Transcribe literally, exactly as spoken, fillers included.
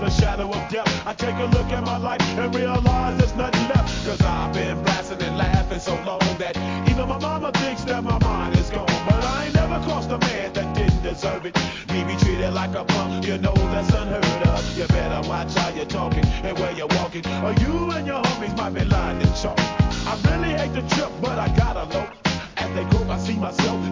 the shadow of death. I take a look at my life and realize there's nothing left. Cause I've been blasting and laughing so long that even my mama thinks that my mind is gone. But I ain't never crossed a man that didn't deserve it. Me be treated like a punk, you know that's unheard of. You better watch how you're talking and where you're walking, or you and your homies might be lying in chalk. I really hate the trip, but I gotta know